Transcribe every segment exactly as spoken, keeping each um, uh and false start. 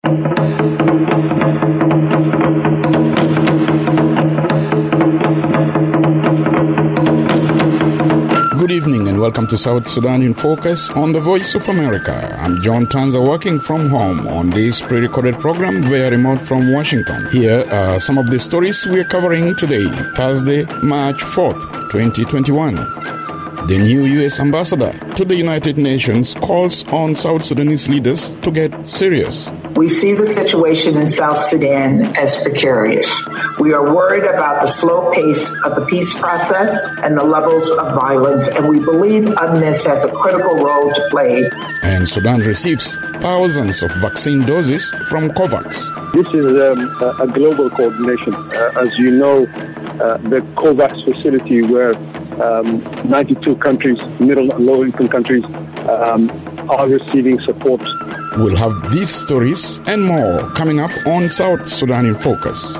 Good evening and welcome to South Sudan in Focus on the Voice of America. I'm John Tanza, working from home on this pre-recorded program via remote from Washington. Here are some of the stories we're covering today, Thursday, March fourth, twenty twenty-one. The new U S ambassador to the United Nations calls on South Sudanese leaders to get serious. We see the situation in South Sudan as precarious. We are worried about the slow pace of the peace process and the levels of violence, and we believe UNMISS has a critical role to play. And Sudan receives thousands of vaccine doses from COVAX. This is um, a global coordination. Uh, as you know, uh, the COVAX facility where um, ninety-two countries, middle and low-income countries, um, are receiving support. We'll have these stories and more coming up on South Sudan in Focus.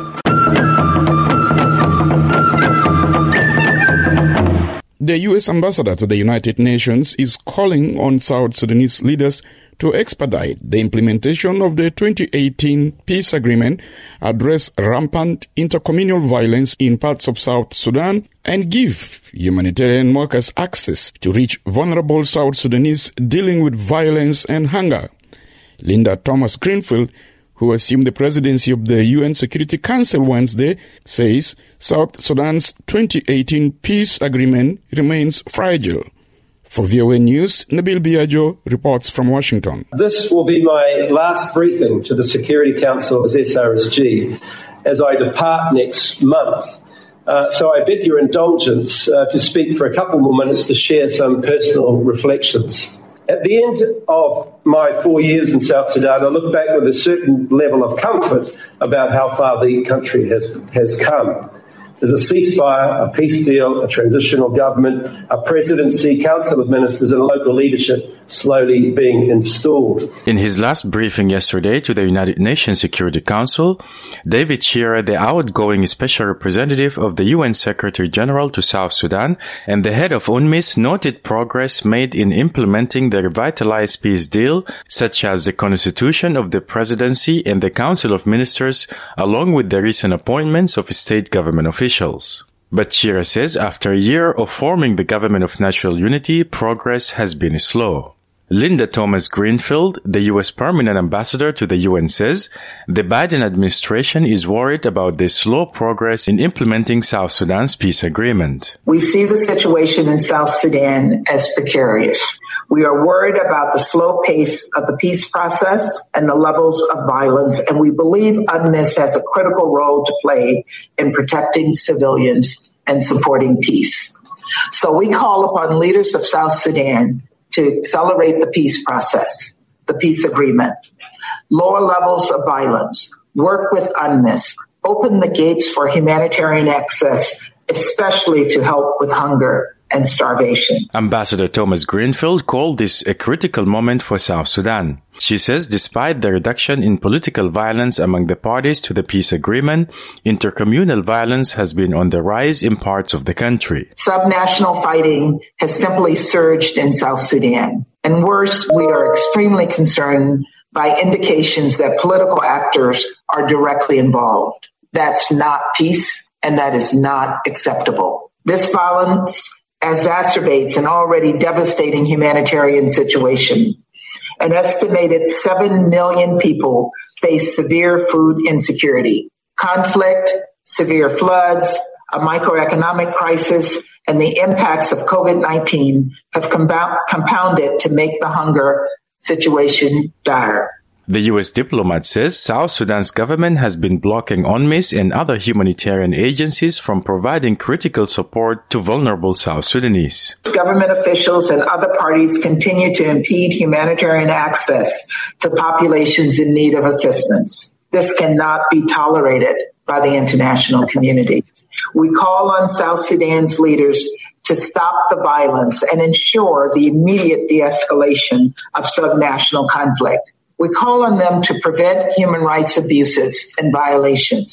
The U S ambassador to the United Nations is calling on South Sudanese leaders to expedite the implementation of the twenty eighteen peace agreement, address rampant intercommunal violence in parts of South Sudan, and give humanitarian workers access to reach vulnerable South Sudanese dealing with violence and hunger. Linda Thomas-Greenfield, who assumed the presidency of the U N Security Council Wednesday, says South Sudan's twenty eighteen peace agreement remains fragile. For V O A News, Nabil Biagio reports from Washington. This will be my last briefing to the Security Council as S R S G as I depart next month. Uh, so I beg your indulgence uh, to speak for a couple more minutes to share some personal reflections. At the end of my four years in South Sudan, I look back with a certain level of comfort about how far the country has, has come. There's a ceasefire, a peace deal, a transitional government, a presidency, council of ministers, and local leadership slowly being installed. In his last briefing yesterday to the United Nations Security Council, David Shearer, the outgoing special representative of the U N Secretary General to South Sudan and the head of UNMISS, noted progress made in implementing the revitalized peace deal, such as the constitution of the presidency and the Council of Ministers, along with the recent appointments of state government officials. But Shearer says after a year of forming the Government of National Unity, progress has been slow. Linda Thomas-Greenfield, the U S Permanent Ambassador to the U N, says the Biden administration is worried about the slow progress in implementing South Sudan's peace agreement. We see the situation in South Sudan as precarious. We are worried about the slow pace of the peace process and the levels of violence, and we believe UNMISS has a critical role to play in protecting civilians and supporting peace. So we call upon leaders of South Sudan to accelerate the peace process, the peace agreement, lower levels of violence, work with UNMISS, open the gates for humanitarian access, especially to help with hunger and starvation. Ambassador Thomas-Greenfield called this a critical moment for South Sudan. She says despite the reduction in political violence among the parties to the peace agreement, intercommunal violence has been on the rise in parts of the country. Subnational fighting has simply surged in South Sudan. And worse, we are extremely concerned by indications that political actors are directly involved. That's not peace, and that is not acceptable. This violence exacerbates an already devastating humanitarian situation. An estimated seven million people face severe food insecurity. Conflict, severe floods, a microeconomic crisis, and the impacts of COVID nineteen have compound- compounded to make the hunger situation dire. The U S diplomat says South Sudan's government has been blocking UNMISS and other humanitarian agencies from providing critical support to vulnerable South Sudanese. Government officials and other parties continue to impede humanitarian access to populations in need of assistance. This cannot be tolerated by the international community. We call on South Sudan's leaders to stop the violence and ensure the immediate de-escalation of subnational conflict. We call on them to prevent human rights abuses and violations.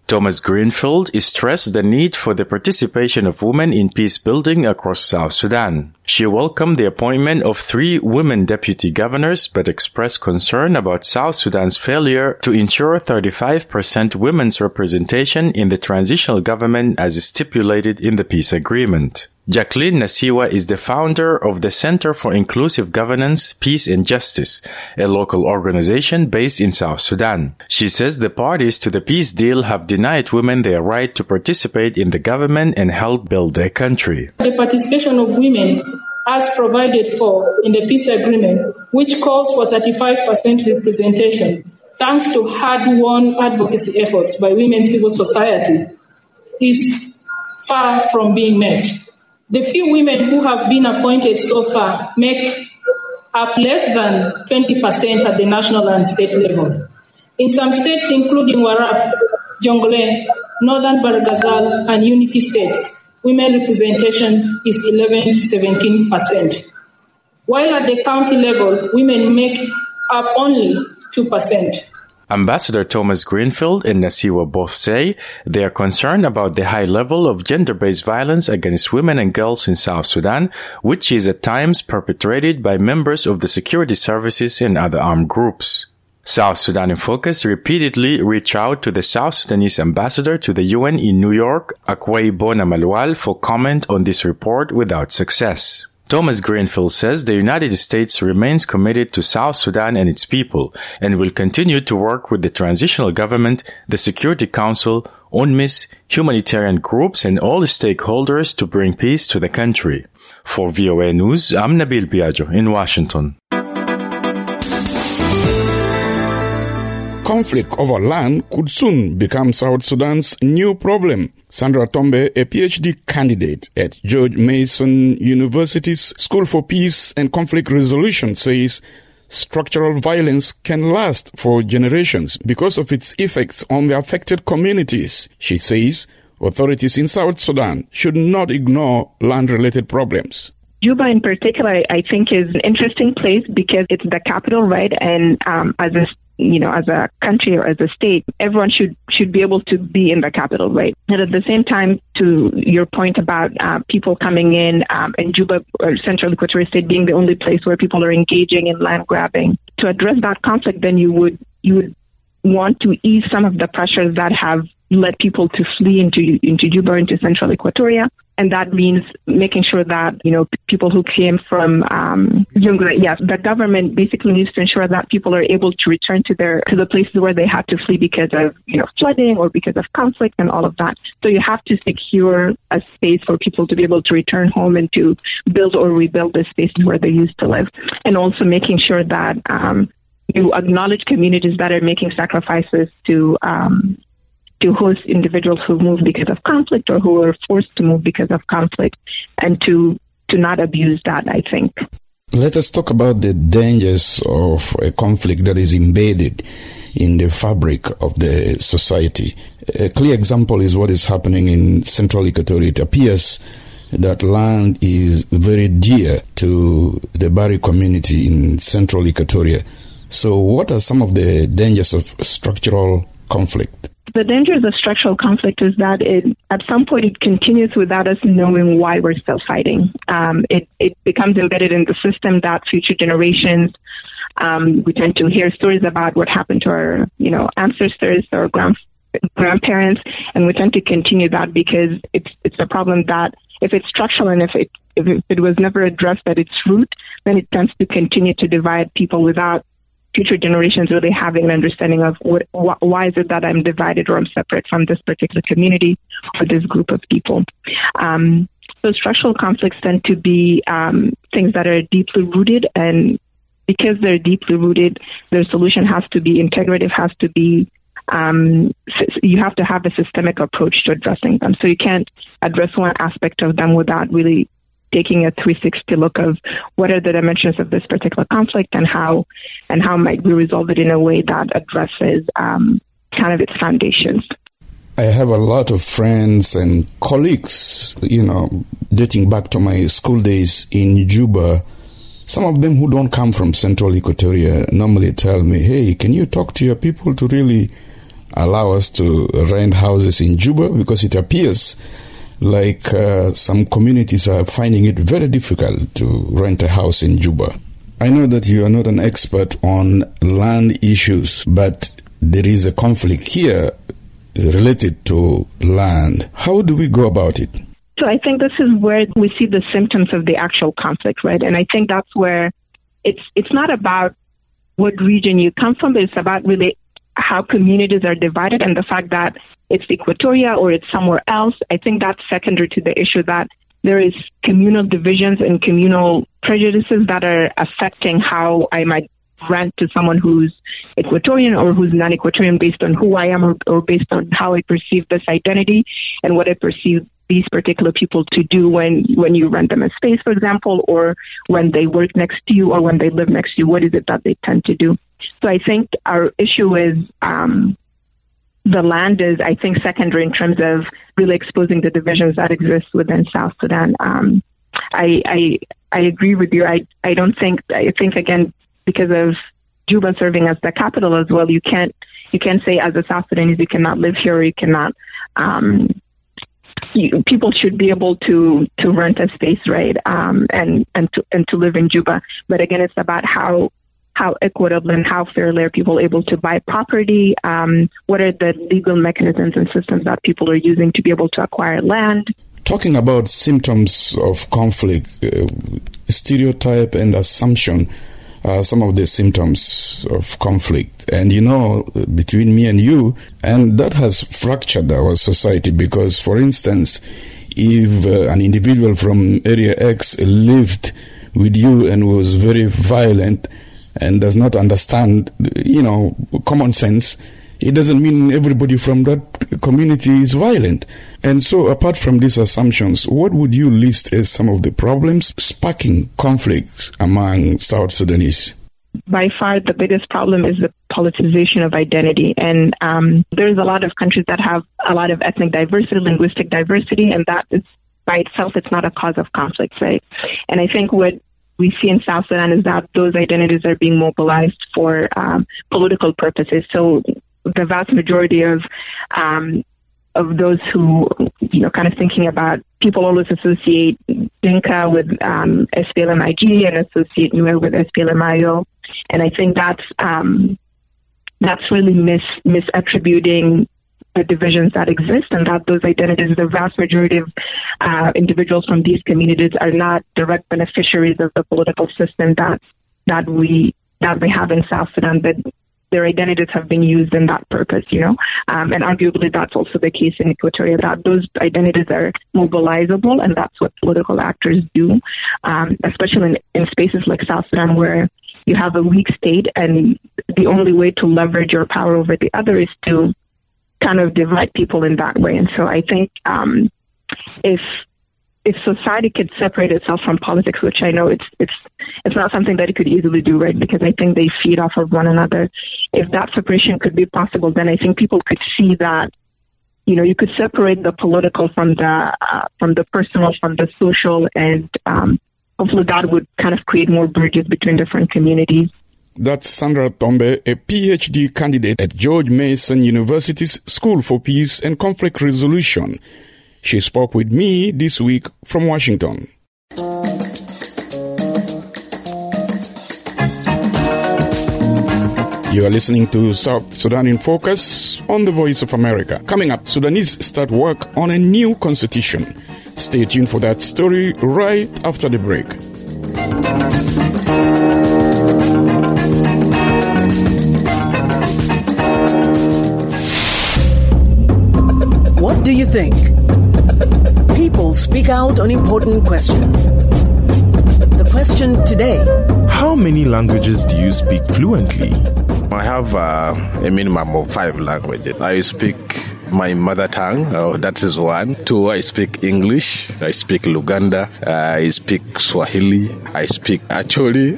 Thomas Greenfield stressed the need for the participation of women in peace building across South Sudan. She welcomed the appointment of three women deputy governors, but expressed concern about South Sudan's failure to ensure thirty-five percent women's representation in the transitional government as stipulated in the peace agreement. Jacqueline Nasiwa is the founder of the Center for Inclusive Governance, Peace and Justice, a local organization based in South Sudan. She says the parties to the peace deal have denied women their right to participate in the government and help build their country. The participation of women as provided for in the peace agreement, which calls for thirty-five percent representation, thanks to hard-won advocacy efforts by women civil society, is far from being met. The few women who have been appointed so far make up less than twenty percent at the national and state level. In some states, including Warab, Jonglei, Northern Barghazal, and Unity states, women representation is eleven to seventeen percent. While at the county level, women make up only two percent. Ambassador Thomas Greenfield and Nasiwa both say they are concerned about the high level of gender-based violence against women and girls in South Sudan, which is at times perpetrated by members of the security services and other armed groups. South Sudan in Focus repeatedly reached out to the South Sudanese ambassador to the U N in New York, Akwei Bona Malwal, for comment on this report without success. Thomas Greenfield says the United States remains committed to South Sudan and its people and will continue to work with the transitional government, the Security Council, UNMISS, humanitarian groups, and all stakeholders to bring peace to the country. For V O A News, I'm Nabil Biagio in Washington. Conflict over land could soon become South Sudan's new problem. Sandra Tombe, a P H D candidate at George Mason University's School for Peace and Conflict Resolution, says structural violence can last for generations because of its effects on the affected communities. She says authorities in South Sudan should not ignore land-related problems. Juba in particular, I think, is an interesting place because it's the capital, right? And um, as a you know, as a country or as a state, everyone should should be able to be in the capital, right? And at the same time, to your point about uh, people coming in um, and Juba or Central Equatorial State being the only place where people are engaging in land grabbing, to address that conflict, then you would you would want to ease some of the pressures that have led people to flee into into Juba, into Central Equatoria. And that means making sure that, you know, people who came from um, Jonglei, yes, the government basically needs to ensure that people are able to return to their to the places where they had to flee because of, you know, flooding or because of conflict and all of that. So you have to secure a space for people to be able to return home and to build or rebuild the spaces where they used to live. And also making sure that um, you acknowledge communities that are making sacrifices to um to host individuals who move because of conflict or who are forced to move because of conflict, and to to not abuse that, I think. Let us talk about the dangers of a conflict that is embedded in the fabric of the society. A clear example is what is happening in Central Equatoria. It appears that land is very dear to the Bari community in Central Equatoria. So what are some of the dangers of structural conflict? The dangers of structural conflict is that it, at some point it continues without us knowing why we're still fighting. Um, it, it becomes embedded in the system that future generations, um, we tend to hear stories about what happened to our, you know, ancestors or grand, grandparents, and we tend to continue that because it's it's a problem that if it's structural and if it if it was never addressed at its root, then it tends to continue to divide people without future generations really having an understanding of what, wh- why is it that I'm divided or I'm separate from this particular community or this group of people. Um, so structural conflicts tend to be um, things that are deeply rooted, and because they're deeply rooted, their solution has to be integrative, has to be, um, you have to have a systemic approach to addressing them. So you can't address one aspect of them without really taking a three sixty look of what are the dimensions of this particular conflict and how and how might we resolve it in a way that addresses um, kind of its foundations. I have a lot of friends and colleagues, you know, dating back to my school days in Juba. Some of them who don't come from Central Equatoria normally tell me, hey, can you talk to your people to really allow us to rent houses in Juba? Because it appears like uh, some communities are finding it very difficult to rent a house in Juba. I know that you are not an expert on land issues, but there is a conflict here related to land. How do we go about it? So I think this is where we see the symptoms of the actual conflict, right? And I think that's where it's it's not about what region you come from, but it's about really how communities are divided and the fact that it's Equatoria or it's somewhere else. I think that's secondary to the issue that there is communal divisions and communal prejudices that are affecting how I might rent to someone who's Equatorian or who's non-Equatorian based on who I am or, or based on how I perceive this identity and what I perceive these particular people to do when, when you rent them a space, for example, or when they work next to you or when they live next to you. What is it that they tend to do? So I think our issue is um, the land is, I think, secondary in terms of really exposing the divisions that exist within South Sudan. Um, I, I I agree with you. I I don't think I think again because of Juba serving as the capital as well. You can't you can't say as a South Sudanese you cannot live here or you cannot. Um, You, people should be able to, to rent a space, right, um, and and to and to live in Juba. But again, it's about how how equitable and how fairly are people able to buy property. Um, what are the legal mechanisms and systems that people are using to be able to acquire land? Talking about symptoms of conflict, uh, stereotype and assumption are some of the symptoms of conflict. And you know, between me and you, and that has fractured our society because, for instance, if uh, an individual from area X lived with you and was very violent and does not understand, you know, common sense, it doesn't mean everybody from that community is violent. And so apart from these assumptions, what would you list as some of the problems sparking conflicts among South Sudanese? By far, the biggest problem is the politicization of identity. And um, there's a lot of countries that have a lot of ethnic diversity, linguistic diversity, and that is by itself, it's not a cause of conflict, right? And I think what we see in South Sudan is that those identities are being mobilized for um, political purposes. So the vast majority of um, of those who, you know, kind of thinking about, people always associate Dinka with um, S P L M I G and associate Nuer with S P L M I O. And I think that's um, that's really mis misattributing the divisions that exist, and that those identities, the vast majority of uh, individuals from these communities are not direct beneficiaries of the political system that that we that we have in South Sudan, but their identities have been used in that purpose, you know, um, and arguably that's also the case in Equatoria, that those identities are mobilizable, and that's what political actors do, um, especially in, in spaces like South Sudan where you have a weak state, and the only way to leverage your power over the other is to kind of divide people in that way. And so I think um, if if society could separate itself from politics, which I know it's it's it's not something that it could easily do, right? Because I think they feed off of one another. If that separation could be possible, then I think people could see that, you know, you could separate the political from the uh, from the personal, from the social, and um, hopefully that would kind of create more bridges between different communities. That's Sandra Tombe, a P H D candidate at George Mason University's School for Peace and Conflict Resolution. She spoke with me this week from Washington. You are listening to South Sudan in Focus on the Voice of America. Coming up, Sudanese start work on a new constitution. Stay tuned for that story right after the break. What do you think? People speak out on important questions. The question today: how many languages do you speak fluently? I have uh, a minimum of five languages. I speak my mother tongue, oh, that is one. Two, I speak English. I speak Luganda. Uh, I speak Swahili. I speak Acholi.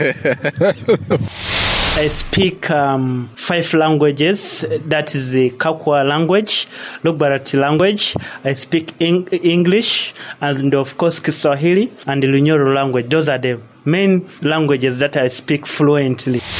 I speak um, five languages. That is the Kakwa language, Lugbarati language. I speak Eng- English, and of course Kiswahili and the Lunyoro language. Those are the main languages that I speak fluently.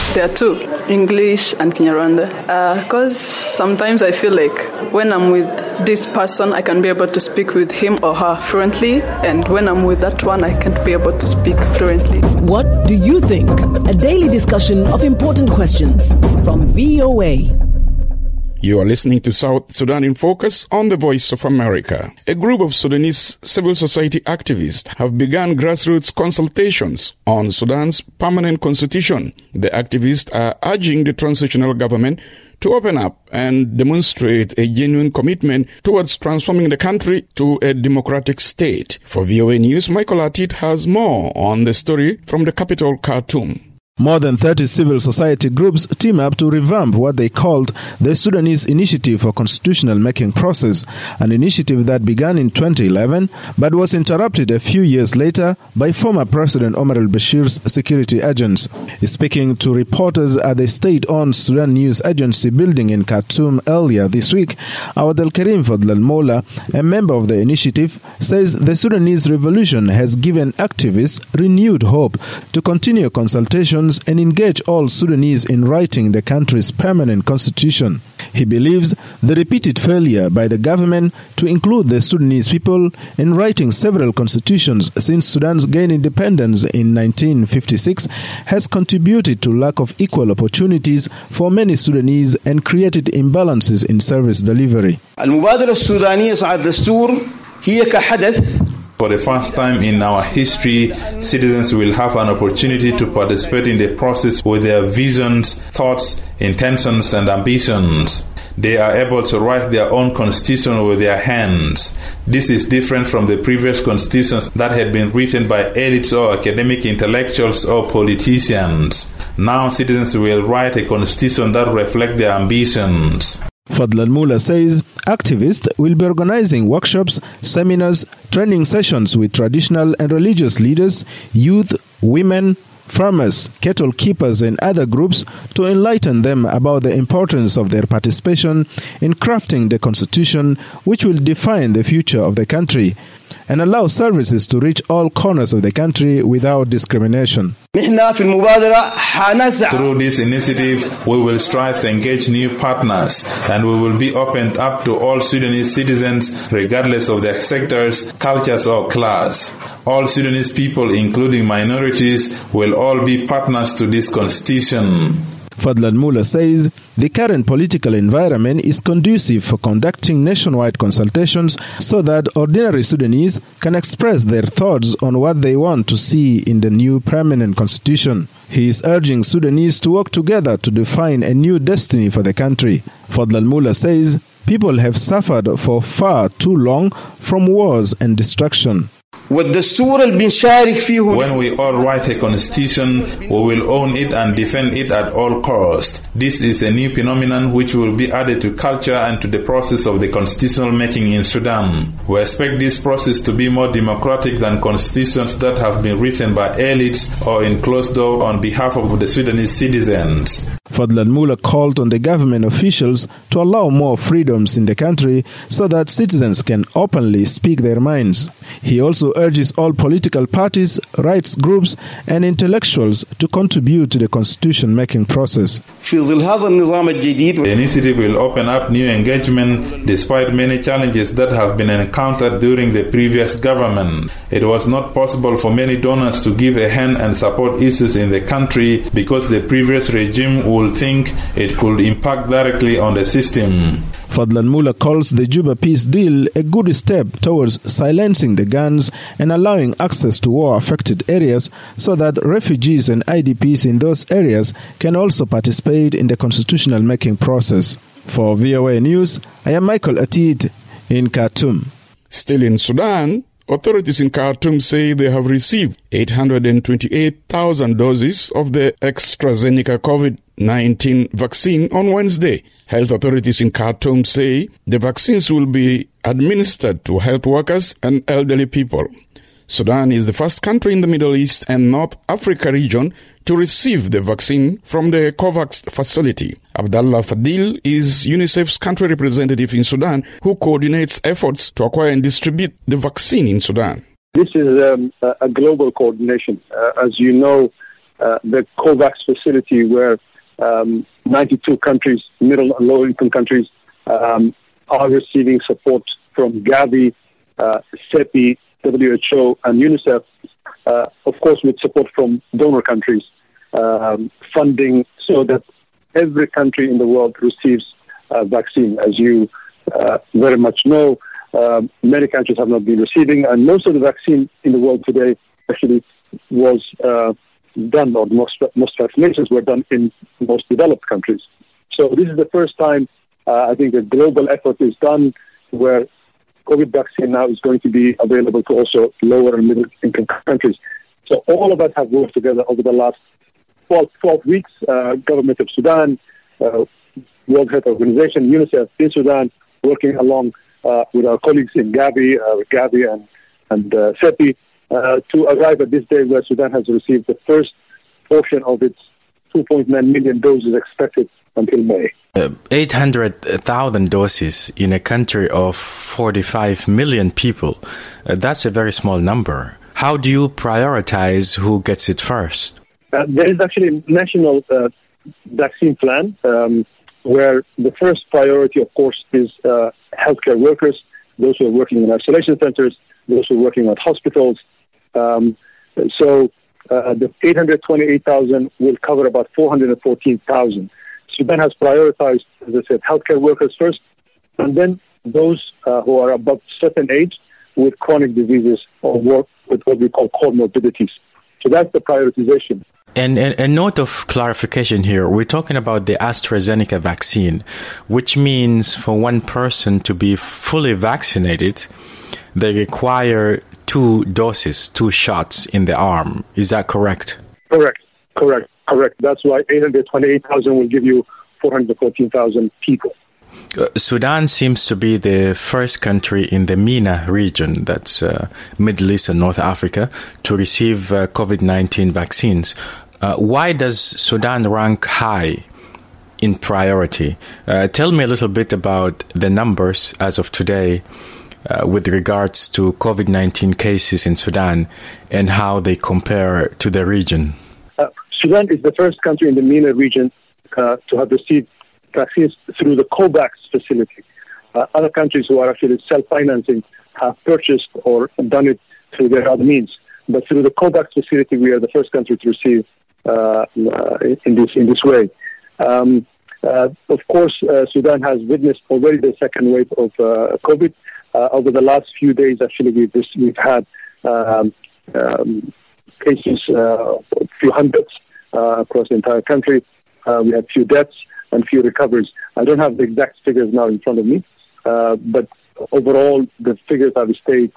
There are two, English and Kinyarwanda. Because uh, sometimes I feel like when I'm with this person, I can be able to speak with him or her fluently, and when I'm with that one, I can't be able to speak fluently. What do you think? A daily discussion of important questions from V O A. You are listening to South Sudan in Focus on the Voice of America. A group of Sudanese civil society activists have begun grassroots consultations on Sudan's permanent constitution. The activists are urging the transitional government to open up and demonstrate a genuine commitment towards transforming the country to a democratic state. For V O A News, Michael Atit has more on the story from the capital, Khartoum. More than thirty civil society groups team up to revamp what they called the Sudanese Initiative for Constitutional Making Process, an initiative that began in twenty eleven but was interrupted a few years later by former President Omar al-Bashir's security agents. Speaking to reporters at the state-owned Sudan News Agency building in Khartoum earlier this week, Awad al-Karim Fadl al-Mola, a member of the initiative, says the Sudanese revolution has given activists renewed hope to continue consultations and engage all Sudanese in writing the country's permanent constitution. He believes the repeated failure by the government to include the Sudanese people in writing several constitutions since Sudan's gained independence in nineteen fifty-six has contributed to lack of equal opportunities for many Sudanese and created imbalances in service delivery. المبادرة السودانية صعد الدستور هي كحدث. For the first time in our history, citizens will have an opportunity to participate in the process with their visions, thoughts, intentions, and ambitions. They are able to write their own constitution with their hands. This is different from the previous constitutions that had been written by elites or academic intellectuals or politicians. Now citizens will write a constitution that reflects their ambitions. Fadl al-Mola says activists will be organizing workshops, seminars, training sessions with traditional and religious leaders, youth, women, farmers, cattle keepers and other groups to enlighten them about the importance of their participation in crafting the constitution which will define the future of the country and allow services to reach all corners of the country without discrimination. Through this initiative, we will strive to engage new partners and we will be opened up to all Sudanese citizens regardless of their sectors, cultures or class. All Sudanese people, including minorities, will all be partners to this constitution. Fadl al-Mola says the current political environment is conducive for conducting nationwide consultations so that ordinary Sudanese can express their thoughts on what they want to see in the new permanent constitution. He is urging Sudanese to work together to define a new destiny for the country. Fadl al-Mola says people have suffered for far too long from wars and destruction. When we all write a constitution, we will own it and defend it at all costs. This is a new phenomenon which will be added to culture and to the process of the constitutional making in Sudan. We expect this process to be more democratic than constitutions that have been written by elites or in closed door on behalf of the Sudanese citizens. Fadl al-Mola called on the government officials to allow more freedoms in the country so that citizens can openly speak their minds. He also urges all political parties, rights groups, and intellectuals to contribute to the constitution-making process. The initiative will open up new engagement despite many challenges that have been encountered during the previous government. It was not possible for many donors to give a hand and support issues in the country because the previous regime would think it could impact directly on the system. Fadl al-Mola calls the Juba peace deal a good step towards silencing the guns and allowing access to war-affected areas so that refugees and I D Ps in those areas can also participate in the constitutional making process. For V O A News, I am Michael Atit in Khartoum. Still in Sudan, authorities in Khartoum say they have received eight hundred twenty-eight thousand doses of the AstraZeneca COVID nineteen vaccine on Wednesday. Health authorities in Khartoum say the vaccines will be administered to health workers and elderly people. Sudan is the first country in the Middle East and North Africa region to receive the vaccine from the COVAX facility. Abdallah Fadil is UNICEF's country representative in Sudan who coordinates efforts to acquire and distribute the vaccine in Sudan. This is um, a global coordination. Uh, as you know, uh, the COVAX facility where um, ninety-two countries, middle and low-income countries, um, are receiving support from Gavi, uh, CEPI, W H O, and UNICEF, uh, of course with support from donor countries, um, funding so that every country in the world receives a vaccine. As you uh, very much know, uh, many countries have not been receiving, and most of the vaccine in the world today actually was uh, done, or most, most vaccinations were done in most developed countries. So this is the first time uh, I think a global effort is done where COVID vaccine now is going to be available to also lower and middle income countries. So all of us have worked together over the last twelve, twelve weeks, uh, government of Sudan, uh, World Health Organization, UNICEF in Sudan, working along uh, with our colleagues in Gavi, uh, Gavi and, and uh, CEPI, uh, to arrive at this day where Sudan has received the first portion of its two point nine million doses expected until May. Uh, eight hundred thousand doses in a country of forty-five million people. Uh, that's a very small number. How do you prioritize who gets it first? Uh, there is actually a national uh, vaccine plan um, where the first priority, of course, is uh, healthcare workers, those who are working in isolation centers, those who are working at hospitals. Um, so uh, the eight hundred twenty-eight thousand will cover about four hundred fourteen thousand. Sudan has prioritized, as I said, healthcare workers first, and then those uh, who are above certain age with chronic diseases or work with what we call comorbidities. So that's the prioritization. And a note of clarification here, we're talking about the AstraZeneca vaccine, which means for one person to be fully vaccinated, they require two doses, two shots in the arm. Is that correct? Correct, correct, correct. That's why eight hundred twenty-eight thousand will give you four hundred fourteen thousand people. Uh, Sudan seems to be the first country in the MENA region, that's uh, Middle East and North Africa, to receive uh, COVID nineteen vaccines. Uh, why does Sudan rank high in priority? Uh, tell me a little bit about the numbers as of today uh, with regards to COVID nineteen cases in Sudan and how they compare to the region. Uh, Sudan is the first country in the MENA region uh, to have received vaccines through the COVAX facility. Uh, other countries who are actually self-financing have purchased or done it through their other means. But through the COVAX facility, we are the first country to receive uh, in this in this way. Um, uh, of course, uh, Sudan has witnessed already the second wave of uh, COVID. Uh, over the last few days, actually, we've, we've had um, um, cases, uh, a few hundreds uh, across the entire country. Uh, we had few deaths and few recoveries. I don't have the exact figures now in front of me, uh, but overall the figures have stayed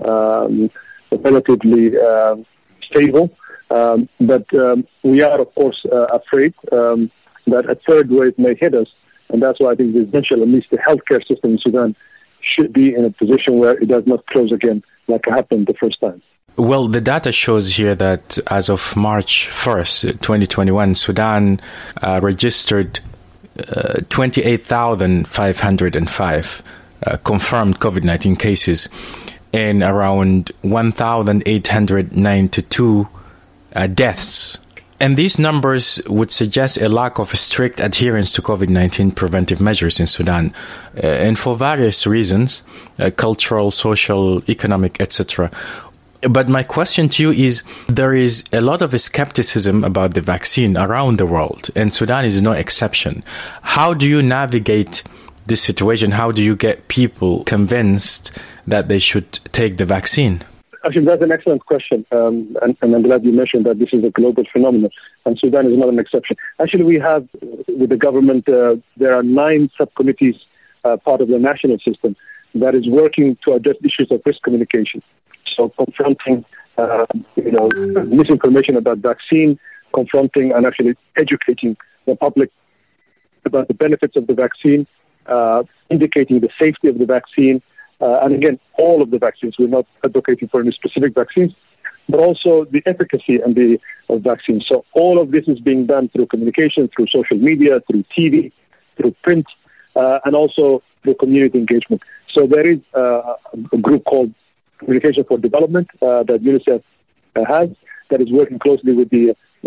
um, relatively uh, stable. Um, but um, we are, of course, uh, afraid um, that a third wave may hit us, and that's why I think it's essential, at least the healthcare system in Sudan should be in a position where it does not close again like it happened the first time. Well, the data shows here that as of March first, twenty twenty-one, Sudan uh, registered uh, twenty-eight thousand five hundred five uh, confirmed COVID nineteen cases and around one thousand eight hundred ninety-two uh, deaths. And these numbers would suggest a lack of strict adherence to COVID nineteen preventive measures in Sudan. Uh, and for various reasons, uh, cultural, social, economic, et cetera. But my question to you is, there is a lot of skepticism about the vaccine around the world, and Sudan is no exception. How do you navigate this situation? How do you get people convinced that they should take the vaccine? Actually, that's an excellent question, um, and, and I'm glad you mentioned that this is a global phenomenon, and Sudan is not an exception. Actually, we have, with the government, uh, there are nine subcommittees, uh, part of the national system, that is working to address issues of risk communication. So confronting, uh, you know, misinformation about vaccine, confronting and actually educating the public about the benefits of the vaccine, uh, indicating the safety of the vaccine, uh, and again, all of the vaccines. We're not advocating for any specific vaccines, but also the efficacy and the of vaccines. So all of this is being done through communication, through social media, through T V, through print, uh, and also through community engagement. So there is uh, a group called Communication for Development uh, that UNICEF uh, has that is working closely with the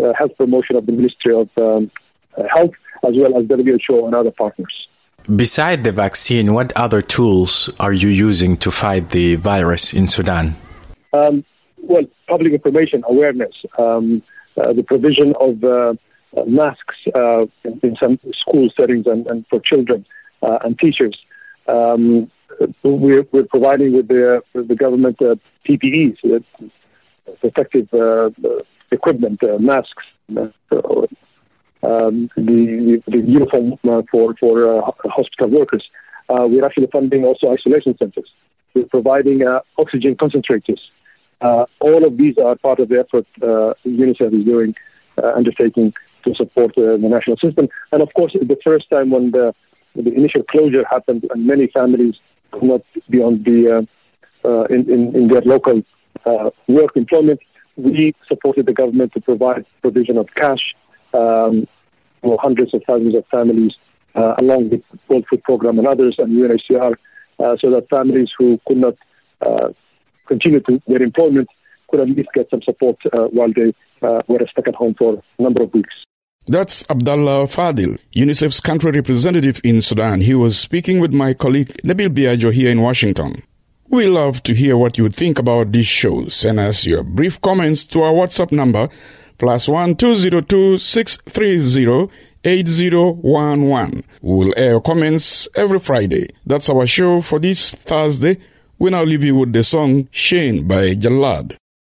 uh, health promotion of the Ministry of um, uh, Health, as well as W H O and other partners. Beside the vaccine, what other tools are you using to fight the virus in Sudan? Um, well, public information awareness, um, uh, the provision of uh, uh, masks uh, in, in some school settings and, and for children uh, and teachers. Um, we're, we're providing with the, with the government uh, P P Es, uh, protective uh, equipment, uh, masks, uh, um, the, the uniform uh, for, for uh, hospital workers. Uh, we're actually funding also isolation centers. We're providing uh, oxygen concentrators. Uh, all of these are part of the effort uh, UNICEF is doing, uh, undertaking to support uh, the national system. And of course, the first time when the, the initial closure happened and many families could not be on the, uh, uh, in, in, in their local uh, work employment, we supported the government to provide provision of cash um, for hundreds of thousands of families, uh, along with World Food Program and others and U N H C R, uh, so that families who could not uh, continue to their employment could at least get some support uh, while they uh, were stuck at home for a number of weeks. That's Abdallah Fadil, UNICEF's country representative in Sudan. He was speaking with my colleague Nabil Biagio here in Washington. We love to hear what you think about this show. Send us your brief comments to our WhatsApp number, plus one two zero two six three zero eight zero one one. We'll air comments every Friday. That's our show for this Thursday. We now leave you with the song Shane by Jalad.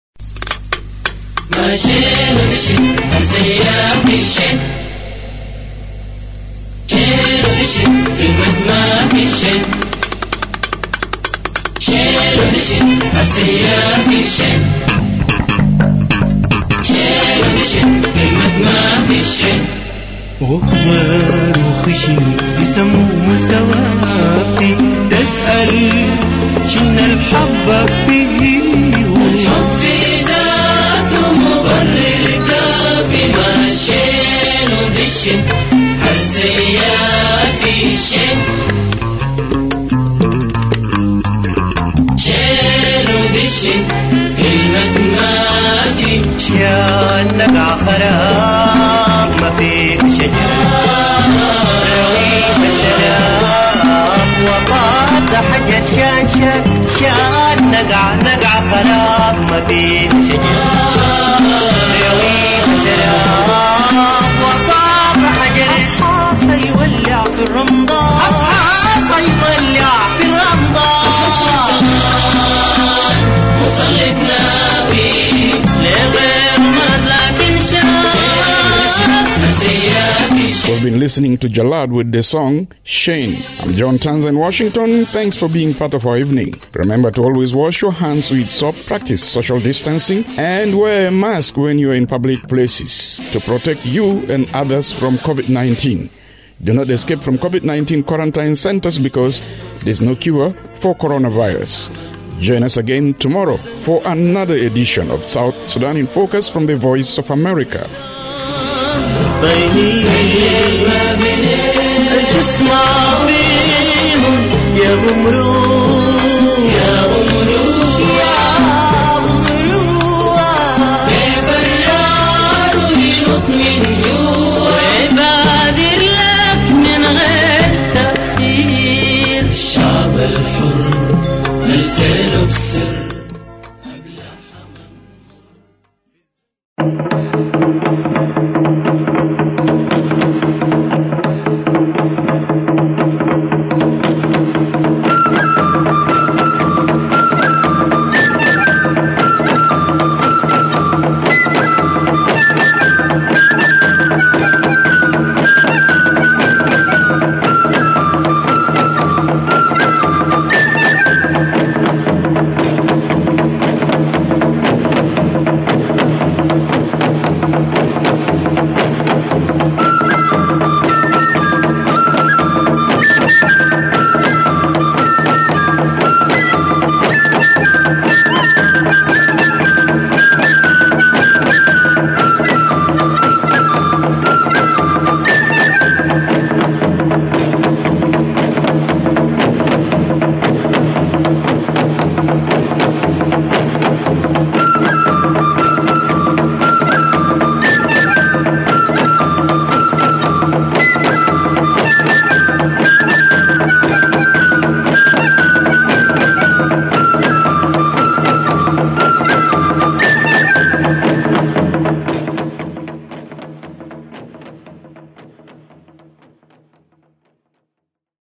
ما شين ودشين الزياف في الشين شين ودشين كلمة ما في الشين شين ودشين الزياف في الشين شين ودشين كلمة ما في الشين وكبر وخشن يسموه مسوافي تسأل شن الحبة فيه والحب في ذاته مبرر كافي ما شين ودشن هالزيافي شين شين ودشن كلمة ما في شان نقع خراب ما فيه شجر رويح السلام وقاطع حجر شان شان شان نقع نقع خراب ما فيه شجر رويح السلام وقاطع حجر أصحاص يولع في الرمضان أصحاص يولع في الرمضان مصلتنا فيه لغير ما لكن شان We've been listening to Jalad with the song Shane. I'm John Tanza in Washington. Thanks for being part of our evening. Remember to always wash your hands with soap, practice social distancing, and wear a mask when you're in public places to protect you and others from covid nineteen. Do not escape from covid nineteen quarantine centers because there's no cure for coronavirus. Join us again tomorrow for another edition of South Sudan in Focus from the Voice of America. بيني ما بين تسمع فيهم يا بمرو يا بمرو يا بمرو بفرار وينط من جوا ويبادر لك من غير تأخير الشعب الحر الفعل بسر